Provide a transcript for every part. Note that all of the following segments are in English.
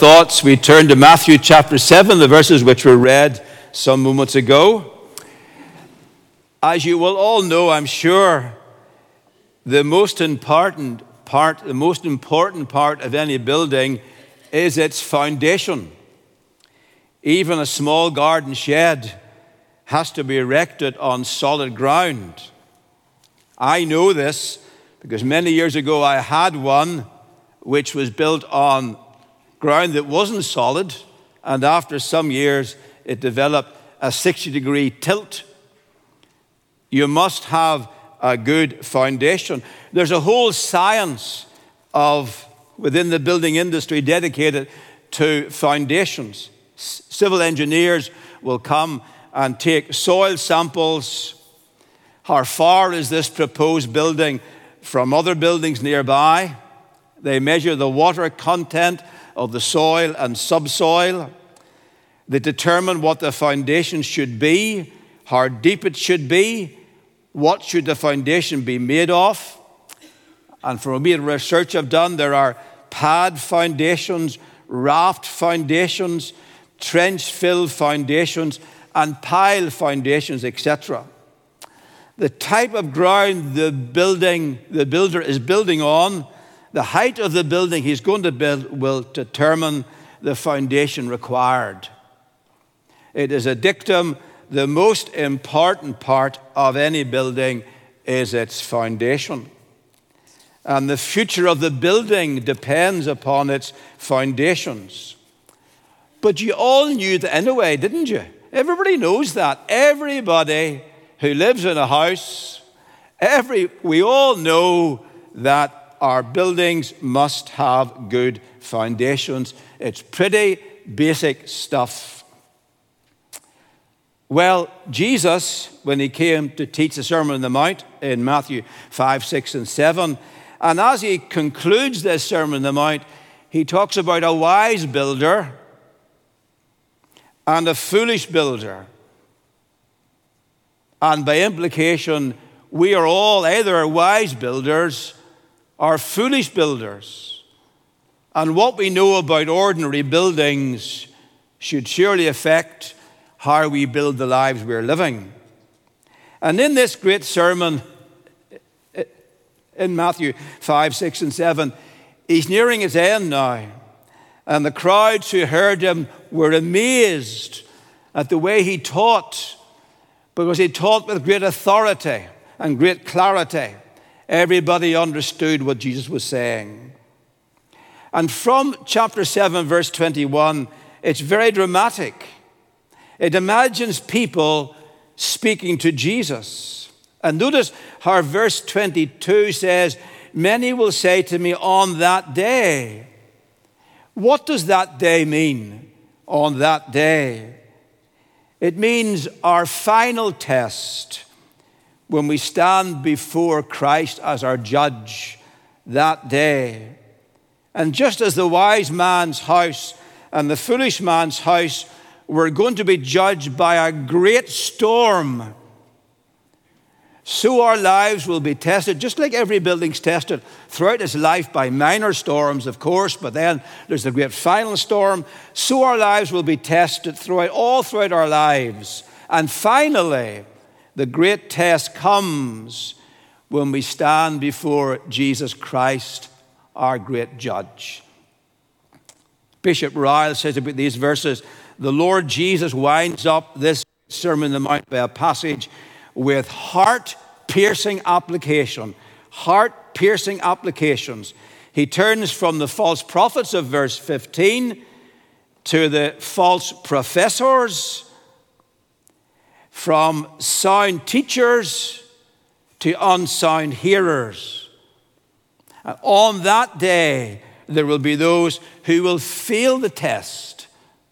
thoughts, we turn to Matthew chapter 7, the verses which were read some moments ago. As you will all know, I'm sure, the most important part of any building is its foundation. Even a small garden shed has to be erected on solid ground. I know this because many years ago I had one which was built on ground that wasn't solid, and after some years it developed a 60-degree tilt. You must have a good foundation. There's a whole science within the building industry dedicated to foundations. Civil engineers will come and take soil samples. How far is this proposed building from other buildings nearby? They measure the water content of the soil and subsoil. They determine what the foundation should be, how deep it should be, what should the foundation be made of. And from a research I've done, there are pad foundations, raft foundations, trench-filled foundations, and pile foundations, etc. The type of ground the builder is building on, the height of the building he's going to build will determine the foundation required. It is a dictum. The most important part of any building is its foundation. And the future of the building depends upon its foundations. But you all knew that anyway, didn't you? Everybody knows that. Everybody who lives in a house, we all know that our buildings must have good foundations. It's pretty basic stuff. Well, Jesus, when he came to teach the Sermon on the Mount in Matthew 5, 6, and 7, and as he concludes this Sermon on the Mount, he talks about a wise builder and a foolish builder. And by implication, we are all either wise builders or foolish builders. And what we know about ordinary buildings should surely affect how we build the lives we're living. And in this great sermon in Matthew 5, 6, and 7, he's nearing his end now. And the crowds who heard him were amazed at the way he taught, because he taught with great authority and great clarity. Everybody understood what Jesus was saying. And from chapter 7, verse 21, it's very dramatic. It imagines people speaking to Jesus. And notice how verse 22 says, "Many will say to me on that day." What does that day mean, on that day? It means our final test when we stand before Christ as our judge that day. And just as the wise man's house and the foolish man's house were going to be judged by a great storm, so our lives will be tested, just like every building's tested throughout its life by minor storms, of course, but then there's the great final storm. So our lives will be tested all throughout our lives. And finally, the great test comes when we stand before Jesus Christ, our great judge. Bishop Ryle says about these verses, the Lord Jesus winds up this Sermon on the Mount by a passage with heart-piercing application. Heart-piercing applications. He turns from the false prophets of verse 15 to the false professors, from sound teachers to unsound hearers. And on that day, there will be those who will fail the test.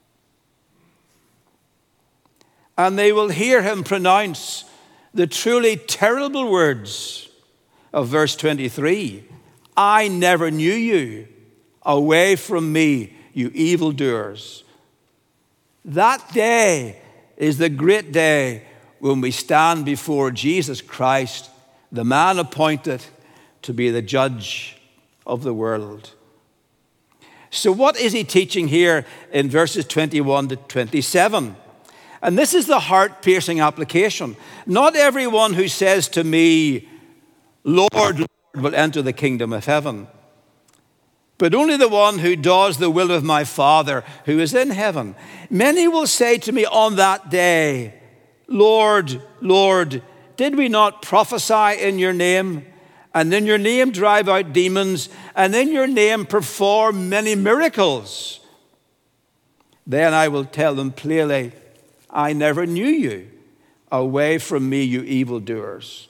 And they will hear him pronounce the truly terrible words of verse 23. "I never knew you. Away from me, you evildoers." That day is the great day when we stand before Jesus Christ, the man appointed to be the judge of the world. So what is he teaching here in verses 21 to 27? And this is the heart-piercing application. Not everyone who says to me, Lord, Lord, will enter the kingdom of heaven, but only the one who does the will of my Father who is in heaven. Many will say to me on that day, Lord, Lord, did we not prophesy in your name, and in your name drive out demons, and in your name perform many miracles? Then I will tell them plainly, I never knew you. Away from me, you evildoers.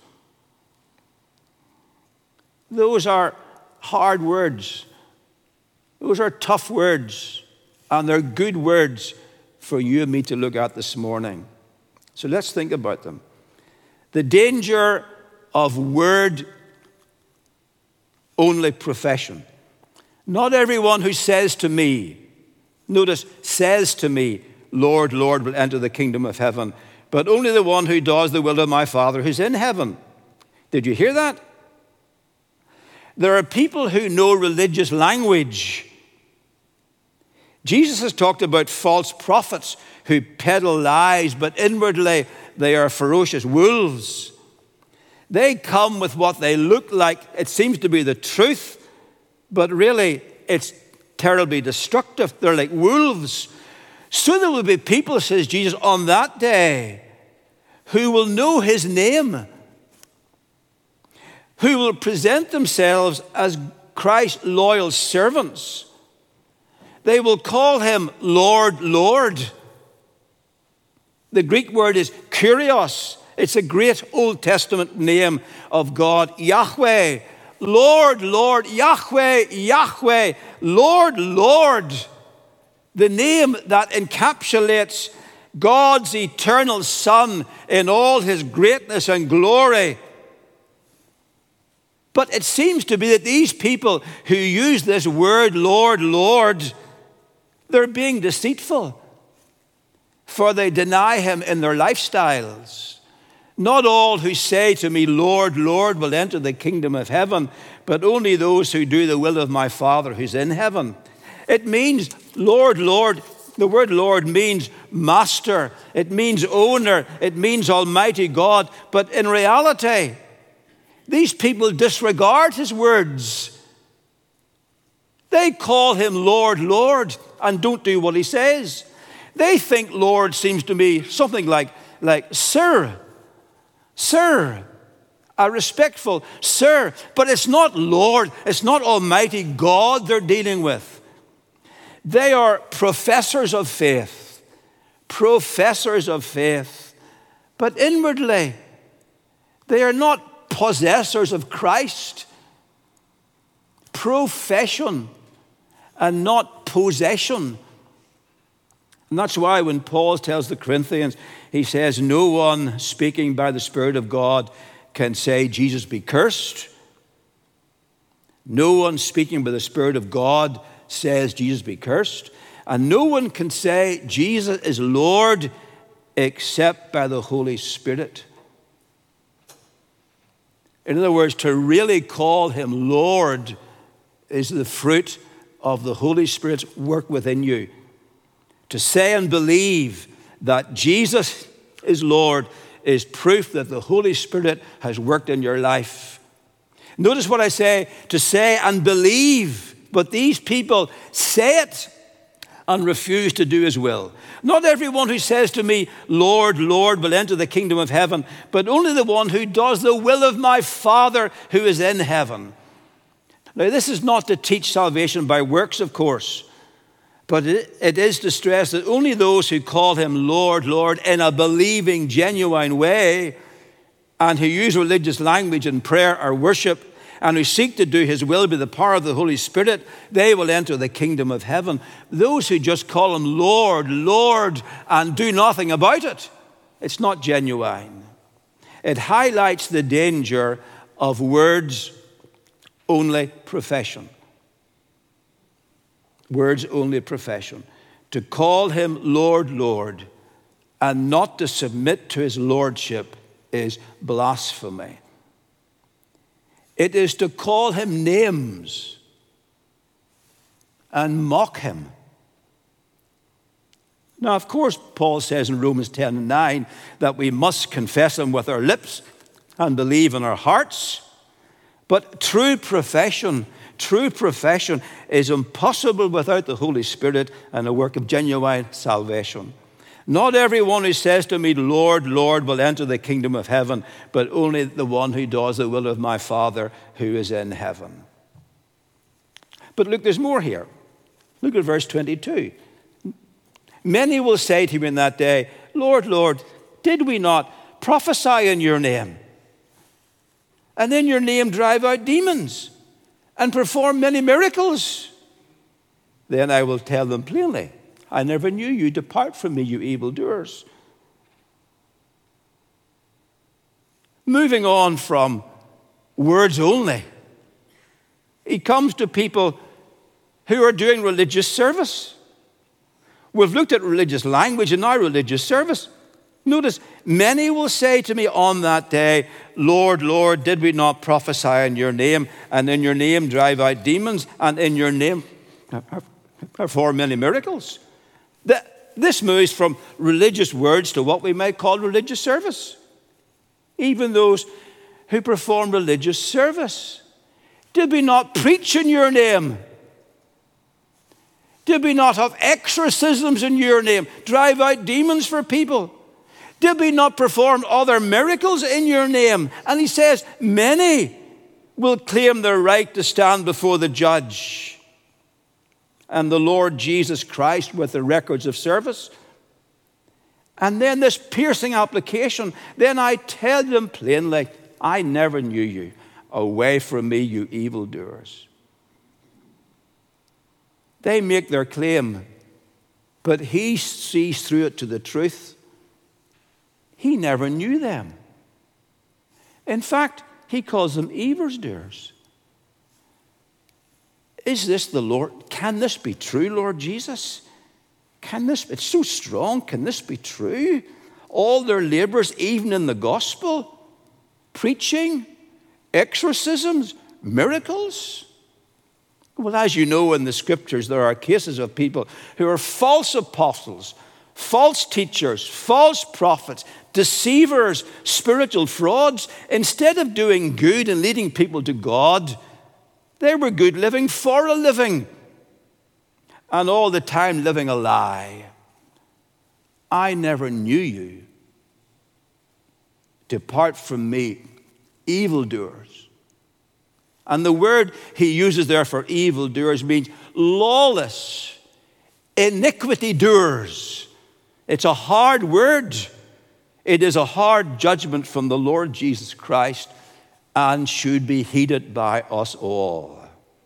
Those are hard words. Those are tough words, and they're good words for you and me to look at this morning. So let's think about them. The danger of word-only profession. Not everyone who says to me, notice, says to me, Lord, Lord, will enter the kingdom of heaven, but only the one who does the will of my Father who's in heaven. Did you hear that? There are people who know religious language. Jesus has talked about false prophets who peddle lies, but inwardly they are ferocious wolves. They come with what they look like. It seems to be the truth, but really it's terribly destructive. They're like wolves. So there will be people, says Jesus, on that day who will know his name, who will present themselves as Christ's loyal servants. They will call him Lord, Lord. The Greek word is kurios. It's a great Old Testament name of God, Yahweh. Lord, Lord, Yahweh, Yahweh, Lord, Lord. The name that encapsulates God's eternal Son in all his greatness and glory. But it seems to be that these people who use this word, Lord, Lord, they're being deceitful, for they deny him in their lifestyles. Not all who say to me, Lord, Lord, will enter the kingdom of heaven, but only those who do the will of my Father who's in heaven. It means, Lord, Lord. The word Lord means master. It means owner. It means Almighty God. But in reality, these people disregard his words. They call him Lord, Lord, and don't do what he says. They think Lord seems to be something like sir, sir, a respectful sir. But it's not Lord. It's not Almighty God they're dealing with. They are professors of faith, but inwardly, they are not possessors of Christ. Profession and not possession. And that's why when Paul tells the Corinthians, he says, no one speaking by the Spirit of God can say, Jesus be cursed. No one speaking by the Spirit of God says, Jesus be cursed. And no one can say, Jesus is Lord, except by the Holy Spirit. In other words, to really call him Lord is the fruit of the Holy Spirit's work within you. To say and believe that Jesus is Lord is proof that the Holy Spirit has worked in your life. Notice what I say, to say and believe. But these people say it and refuse to do his will. Not everyone who says to me, Lord, Lord, will enter the kingdom of heaven, but only the one who does the will of my Father who is in heaven. Now, this is not to teach salvation by works, of course, but it is to stress that only those who call him Lord, Lord in a believing, genuine way, and who use religious language in prayer or worship, and who seek to do his will by the power of the Holy Spirit, they will enter the kingdom of heaven. Those who just call him Lord, Lord, and do nothing about it, it's not genuine. It highlights the danger of words-only profession. Words-only profession. To call him Lord, Lord, and not to submit to his lordship is blasphemy. It is to call him names. and mock him. Now, of course, Paul says in Romans 10:9 that we must confess him with our lips and believe in our hearts. But true profession is impossible without the Holy Spirit and a work of genuine salvation. Not everyone who says to me, Lord, Lord, will enter the kingdom of heaven, but only the one who does the will of my Father who is in heaven. But look, there's more here. Look at verse 22. Many will say to me in that day, Lord, Lord, did we not prophesy in your name? And in your name drive out demons and perform many miracles? Then I will tell them plainly, I never knew you. Depart from me, you evildoers. Moving on from words only, he comes to people who are doing religious service. We've looked at religious language and now religious service. Notice, many will say to me on that day, Lord, Lord, did we not prophesy in your name, and in your name drive out demons, and in your name perform many miracles? This moves from religious words to what we might call religious service. Even those who perform religious service. Did we not preach in your name? Did we not have exorcisms in your name? Drive out demons for people? Did we not perform other miracles in your name? And he says, many will claim their right to stand before the judge and the Lord Jesus Christ with the records of service. And then this piercing application, then I tell them plainly, I never knew you. Away from me, you evildoers. They make their claim, but he sees through it to the truth. He never knew them. In fact, he calls them evildoers. Is this the Lord? Can this be true, Lord Jesus? It's so strong. Can this be true? All their labors, even in the gospel, preaching, exorcisms, miracles. Well, as you know in the scriptures, there are cases of people who are false apostles, false teachers, false prophets, deceivers, spiritual frauds. Instead of doing good and leading people to God, they were good living for a living and all the time living a lie. I never knew you. Depart from me, evildoers. And the word he uses there for evildoers means lawless, iniquity doers. It's a hard word. It is a hard judgment from the Lord Jesus Christ and should be heeded by us all.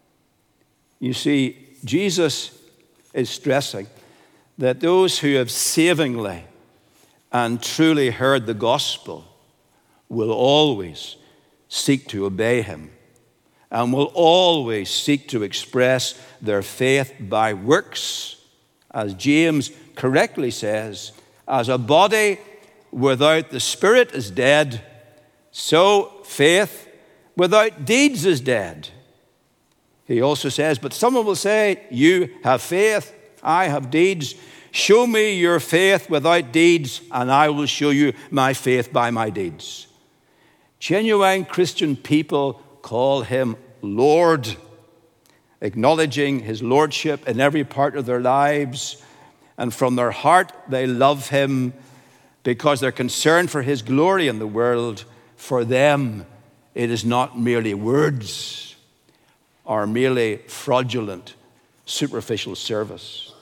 You see, Jesus is stressing that those who have savingly and truly heard the gospel will always seek to obey him and will always seek to express their faith by works. As James correctly says, as a body without the Spirit is dead, so faith without deeds is dead. He also says, but someone will say, you have faith, I have deeds. Show me your faith without deeds, and I will show you my faith by my deeds. Genuine Christian people call him Lord, acknowledging his lordship in every part of their lives. And from their heart, they love him because they're concerned for his glory in the world. For them, it is not merely words or merely fraudulent, superficial service.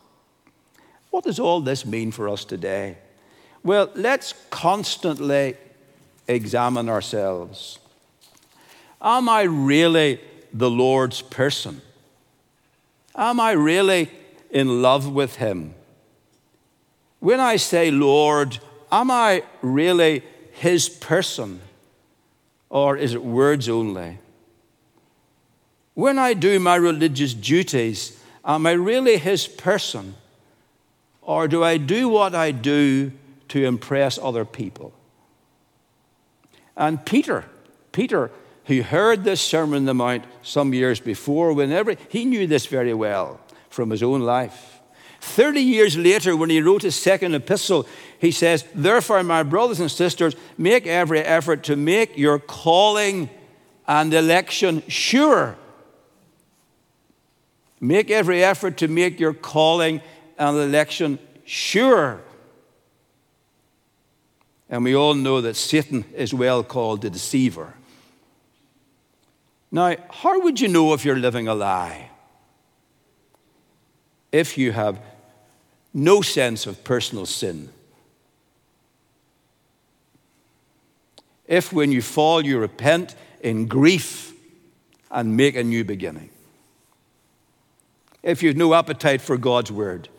What does all this mean for us today? Well, let's constantly examine ourselves. Am I really the Lord's person? Am I really in love with him? When I say Lord, am I really his person? Or is it words only? When I do my religious duties, am I really his person? Or do I do what I do to impress other people? And Peter, who heard this Sermon on the Mount some years before, he knew this very well from his own life. 30 years later, when he wrote his second epistle, he says, "Therefore, my brothers and sisters, make every effort to make your calling and election sure." Make every effort to make your calling and election sure. And we all know that Satan is well called the deceiver. Now, how would you know if you're living a lie? If you have no sense of personal sin. If when you fall, you repent in grief and make a new beginning. If you have no appetite for God's word.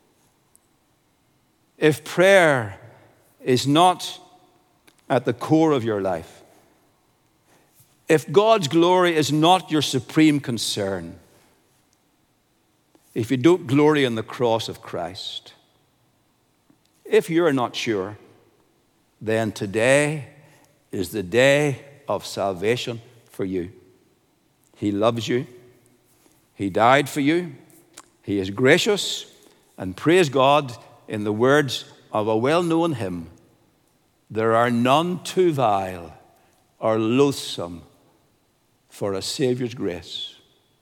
If prayer is not at the core of your life. If God's glory is not your supreme concern. If you don't glory in the cross of Christ. If you're not sure, then today is the day of salvation for you. He loves you. He died for you. He is gracious. And praise God, in the words of a well-known hymn, there are none too vile or loathsome for a Savior's grace.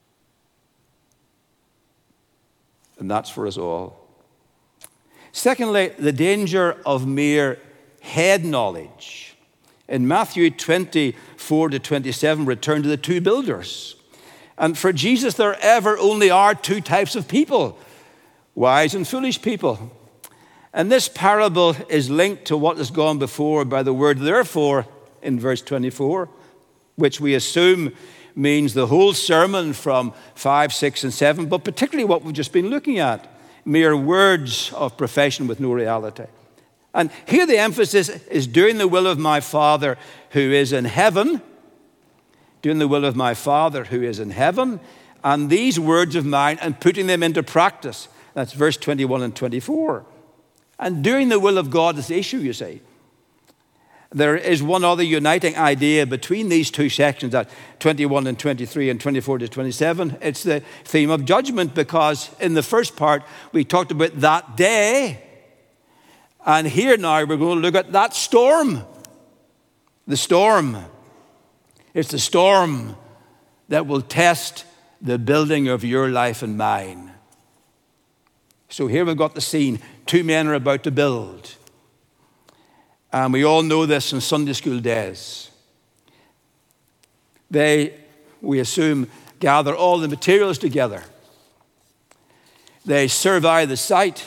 And that's for us all. Secondly, the danger of mere head knowledge. In Matthew 24-27, return to the two builders. And for Jesus, there ever only are two types of people, wise and foolish people. And this parable is linked to what has gone before by the word therefore in verse 24, which we assume means the whole sermon from 5, 6, and 7, but particularly what we've just been looking at, mere words of profession with no reality. And here the emphasis is doing the will of my Father who is in heaven, doing the will of my Father who is in heaven, and these words of mine and putting them into practice. That's verse 21 and 24. And doing the will of God is the issue, you see. There is one other uniting idea between these two sections, at 21 and 23 and 24 to 27. It's the theme of judgment, because in the first part we talked about that day. And here now we're going to look at that storm. The storm. It's the storm that will test the building of your life and mine. So here we've got the scene. Two men are about to build. And we all know this in Sunday school days. They, we assume, gather all the materials together. They survey the site.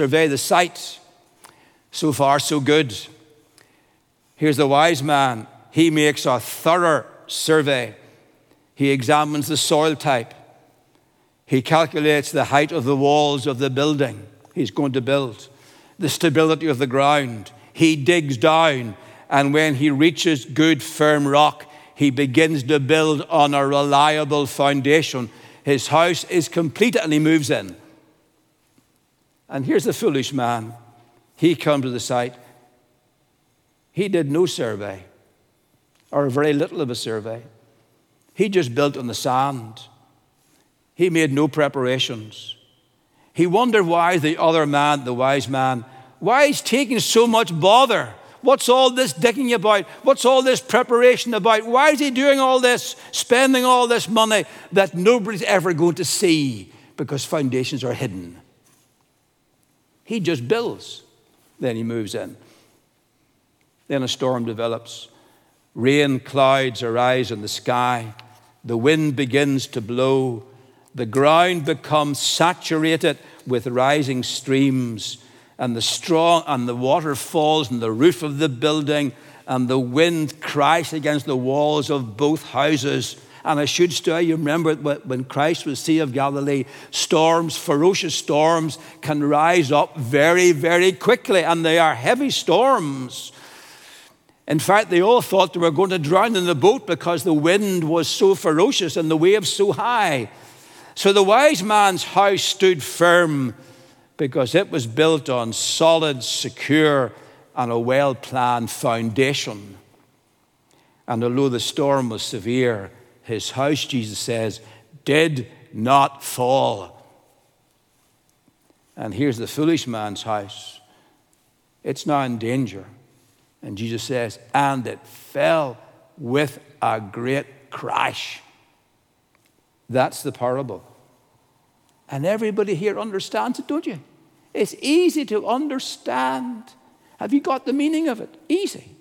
So far, so good. Here's the wise man. He makes a thorough survey. He examines the soil type. He calculates the height of the walls of the building he's going to build, the stability of the ground. He digs down, and when he reaches good, firm rock, he begins to build on a reliable foundation. His house is complete, and he moves in. And here's the foolish man. He comes to the site. He did no survey, or very little of a survey. He just built on the sand. He made no preparations. He wondered why the other man, the wise man, why he's taking so much bother. What's all this digging about? What's all this preparation about? Why is he doing all this, spending all this money that nobody's ever going to see because foundations are hidden? He just builds. Then he moves in. Then a storm develops. Rain clouds arise in the sky. The wind begins to blow. The ground becomes saturated with rising streams, and the water falls on the roof of the building, and the wind crashes against the walls of both houses. And I should say, you remember when Christ was Sea of Galilee, storms, ferocious storms, can rise up very, very quickly, and they are heavy storms. In fact, they all thought they were going to drown in the boat because the wind was so ferocious and the waves so high. So the wise man's house stood firm because it was built on solid, secure, and a well-planned foundation. And although the storm was severe, his house, Jesus says, did not fall. And here's the foolish man's house. It's now in danger. And Jesus says, and it fell with a great crash. That's the parable. And everybody here understands it, don't you? It's easy to understand. Have you got the meaning of it? Easy.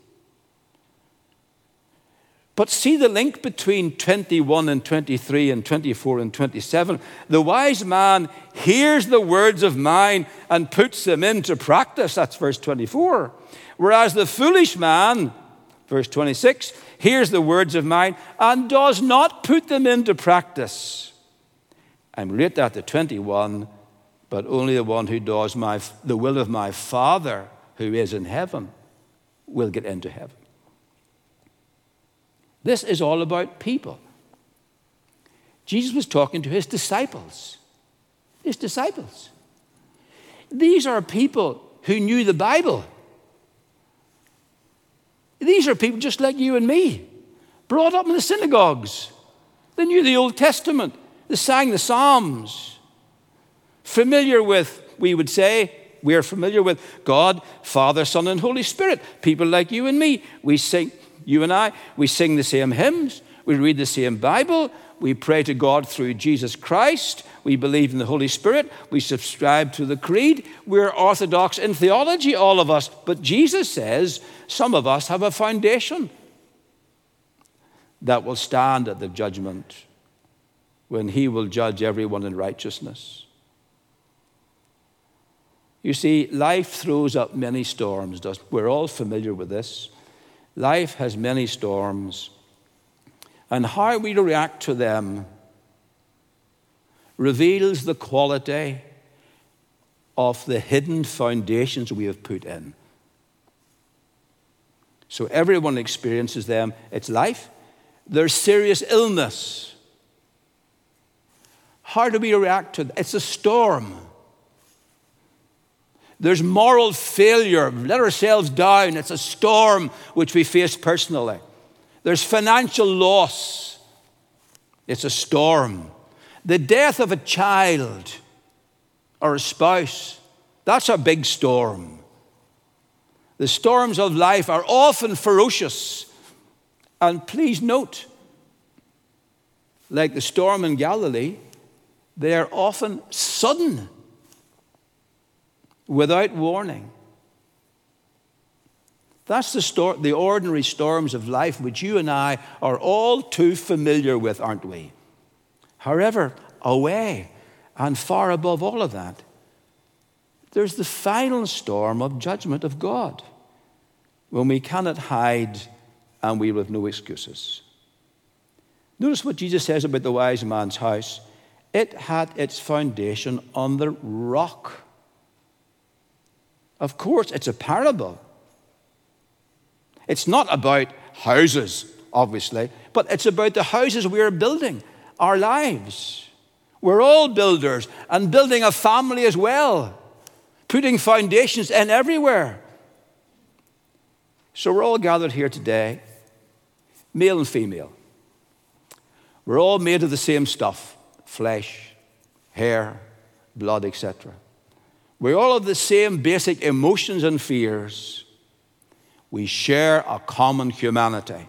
But see the link between 21 and 23 and 24 and 27. The wise man hears the words of mine and puts them into practice. That's verse 24. Whereas the foolish man, verse 26, hears the words of mine and does not put them into practice. I'm relate that to 21, but only the one who does the will of my Father who is in heaven will get into heaven. This is all about people. Jesus was talking to his disciples. His disciples. These are people who knew the Bible. These are people just like you and me, brought up in the synagogues. They knew the Old Testament. They sang the Psalms. Familiar with, we would say, we're familiar with God, Father, Son, and Holy Spirit. People like you and me. We sing, you and I, we sing the same hymns. We read the same Bible. We pray to God through Jesus Christ. We believe in the Holy Spirit. We subscribe to the creed. We're orthodox in theology, all of us. But Jesus says some of us have a foundation that will stand at the judgment when he will judge everyone in righteousness. You see, life throws up many storms. We're all familiar with this. Life has many storms. And how we react to them reveals the quality of the hidden foundations we have put in. So everyone experiences them. It's life. There's serious illness. How do we react to it? It's a storm. There's moral failure. Let ourselves down. It's a storm which we face personally. There's financial loss. It's a storm. The death of a child or a spouse, that's a big storm. The storms of life are often ferocious. And please note, like the storm in Galilee, they are often sudden, without warning. That's the ordinary storms of life which you and I are all too familiar with, aren't we? However, away and far above all of that, there's the final storm of judgment of God, when we cannot hide and we have no excuses. Notice what Jesus says about the wise man's house. It had its foundation on the rock. Of course, it's a parable. It's not about houses, obviously, but it's about the houses we're building, our lives. We're all builders and building a family as well, putting foundations in everywhere. So we're all gathered here today, male and female. We're all made of the same stuff, flesh, hair, blood, etc. We all have the same basic emotions and fears. We share a common humanity.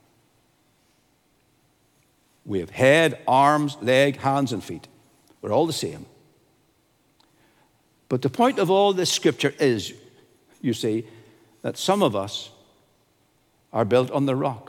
We have head, arms, leg, hands, and feet. We're all the same. But the point of all this scripture is, you see, that some of us are built on the rock.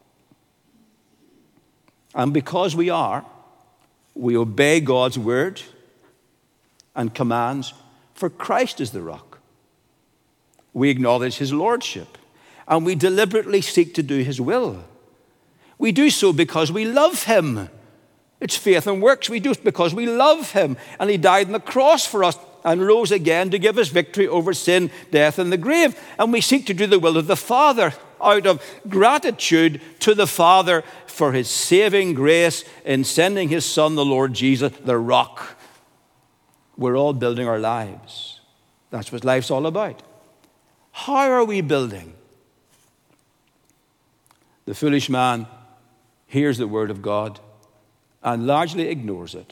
And because we obey God's word and commands, for Christ is the rock. We acknowledge his lordship, and we deliberately seek to do his will. We do so because we love him. It's faith and works. We do it because we love him, and he died on the cross for us and rose again to give us victory over sin, death, and the grave. And we seek to do the will of the Father out of gratitude to the Father for his saving grace in sending his Son, the Lord Jesus, the rock. We're all building our lives. That's what life's all about. How are we building? The foolish man hears the word of God and largely ignores it.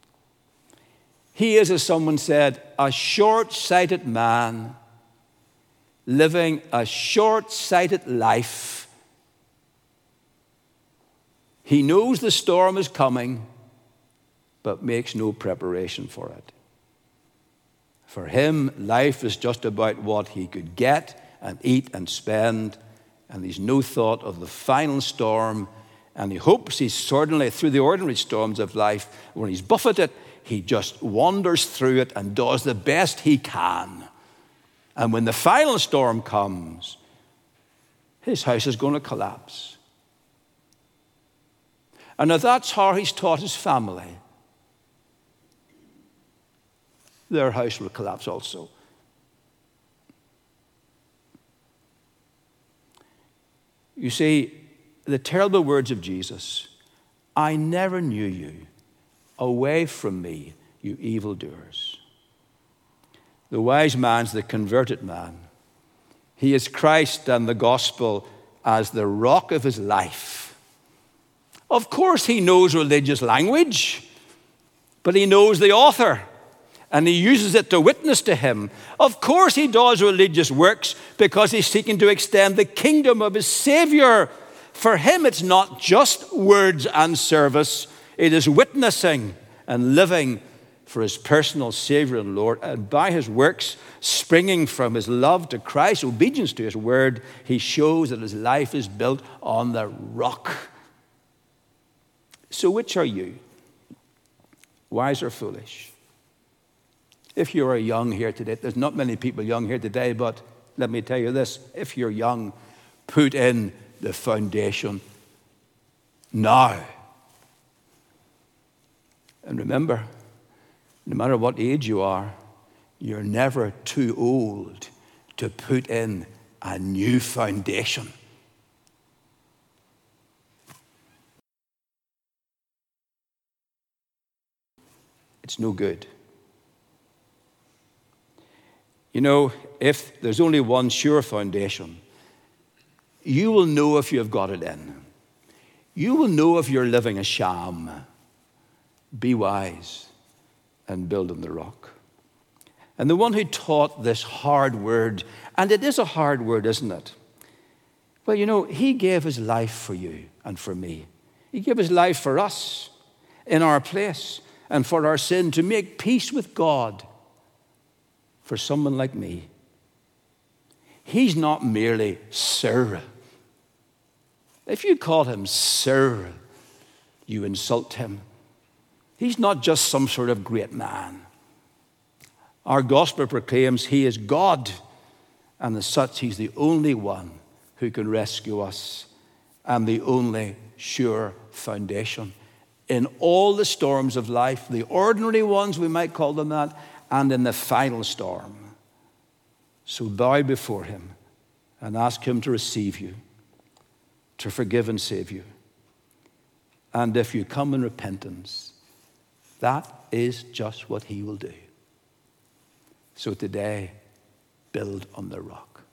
He is, as someone said, a short-sighted man living a short-sighted life. He knows the storm is coming, but makes no preparation for it. For him, life is just about what he could get and eat and spend, and he's no thought of the final storm, and he hopes he's certainly through the ordinary storms of life. When he's buffeted, he just wanders through it and does the best he can. And when the final storm comes, his house is going to collapse. And if that's how he's taught his family, their house will collapse also. You see, the terrible words of Jesus, I never knew you. Away from me, you evildoers. The wise man's the converted man. He is Christ and the gospel as the rock of his life. Of course he knows religious language, but he knows the author, and he uses it to witness to him. Of course he does religious works because he's seeking to extend the kingdom of his Savior. For him, it's not just words and service. It is witnessing and living for his personal Savior and Lord. And by his works, springing from his love to Christ, obedience to his word, he shows that his life is built on the rock. So which are you? Wise or foolish? If you are young here today, there's not many people young here today, but let me tell you this. If you're young, put in the foundation now. And remember, no matter what age you are, you're never too old to put in a new foundation. It's no good. You know, if there's only one sure foundation, you will know if you have got it in. You will know if you're living a sham. Be wise and build on the rock. And the one who taught this hard word, and it is a hard word, isn't it? Well, you know, he gave his life for you and for me. He gave his life for us in our place and for our sin to make peace with God. For someone like me, he's not merely Sir. If you call him Sir, you insult him. He's not just some sort of great man. Our gospel proclaims he is God, and as such, he's the only one who can rescue us and the only sure foundation in all the storms of life, the ordinary ones, we might call them that, and in the final storm. So bow before him and ask him to receive you, to forgive and save you. And if you come in repentance, that is just what he will do. So today, build on the rock.